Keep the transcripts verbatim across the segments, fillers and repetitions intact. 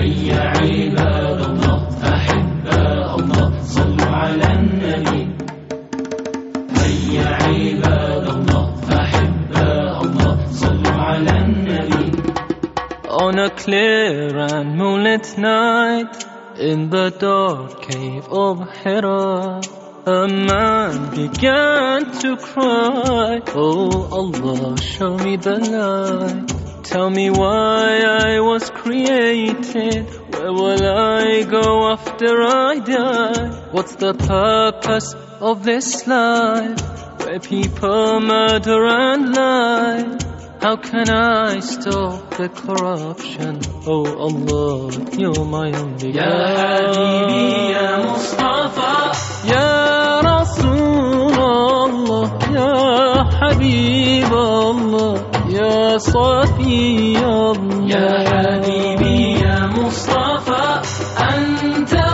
هيا عباد الله أحباء الله صلوا على النبي. هيا عباد الله أحباء الله صلوا على النبي. On a clear and moonlit night, in the dark cave of Hira, a man began to cry, oh Allah, show me the light. Tell me why I was created. Where will I go after I die? What's the purpose of this life, where people murder and lie? How can I stop the corruption? Oh Allah, you're my only Ya Habibi, Ya Mustafa, Ya Rasul Allah, Ya Habib Allah, Ya Safi Allah. Ya Habibi, Ya Mustafa, Anta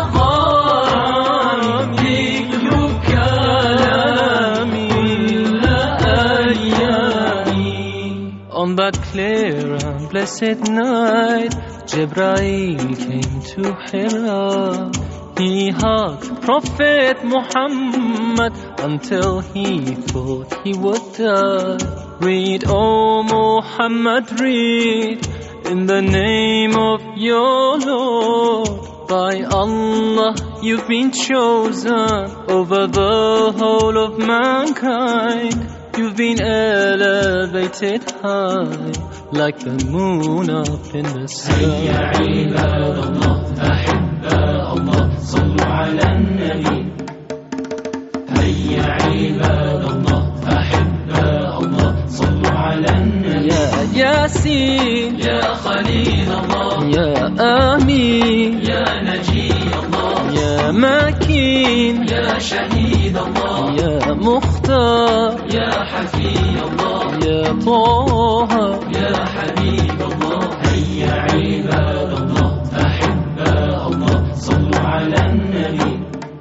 gharami, dhikruka kalami kulla ayyami. On that clear and blessed night, Jibreel came to Hira. He hugged Prophet Muhammad until he thought he would die. Read, O Muhammad, read, in the name of your Lord. By Allah, you've been chosen over the whole of mankind. You've been elevated high, like the moon up in the sky. هيا عباد الله أحباء الله صلوا على النبي. هيا عباد الله أحباء الله صلوا على النبي. يا ياسين يا خليل الله يا آمين يا نجي الله يا مكين يا شهيد الله يا مختار يا حفي الله يا طه يا حبيب الله. هيا عباد الله أحباء الله صلوا على النبي.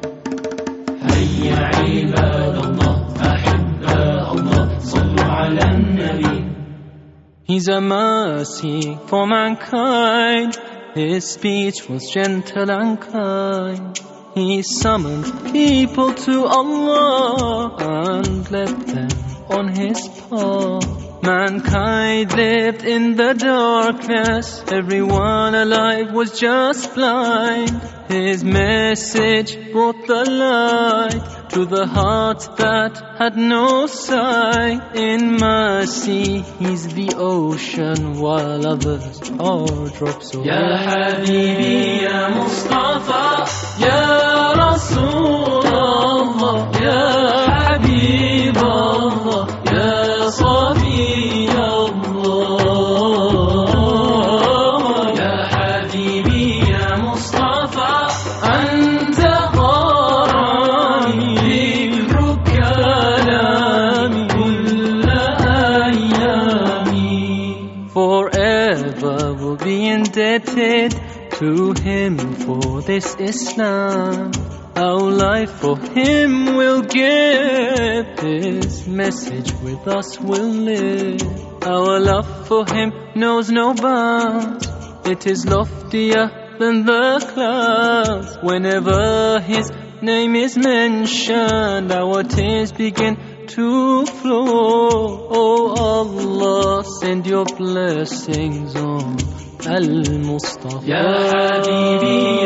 هيا عباد الله أحباء الله صلوا على النبي. He's a mercy for mankind. His speech was gentle and kind. He summoned people to Allah and led them on his path. Mankind lived in the darkness, everyone alive was just blind. His message brought the light to the heart that had no sight. In mercy, he's the ocean, while others are drops of Ya rain. Habibi, Ya Mustafa, Ya Rasul Allah, Ya Habib Allah, Ya Safi Allah. Ya Habibi, Ya Mustafa, Anta gharami, dhikruka kalami kulla ayyami. Forever will be indebted to him for this Islam. Our life for him will give, his message with us will live. Our love for him knows no bounds, it is loftier than the clouds. Whenever his name is mentioned, our tears begin to flow. Oh Allah, send your blessings on Al-Mustafa. Ya Habibi,